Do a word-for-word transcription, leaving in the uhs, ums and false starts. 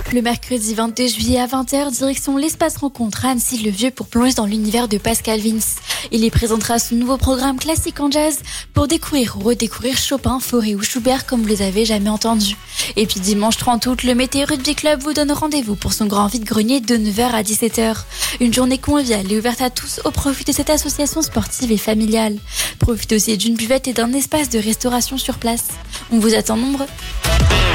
Le mercredi vingt-deux juillet à vingt heures, direction l'espace rencontre à Annecy-le-Vieux pour plonger dans l'univers de Pascal Vince. Il y présentera son nouveau programme classique en jazz pour découvrir ou redécouvrir Chopin, Fauré ou Schubert comme vous les avez jamais entendus. Et puis dimanche trente août, le Météo Rugby Club vous donne rendez-vous pour son grand vide-grenier de neuf heures à dix-sept heures. Une journée conviviale et ouverte à tous au profit de cette association sportive et familiale. Profitez aussi d'une buvette et d'un espace de restauration sur place. On vous attend nombreux.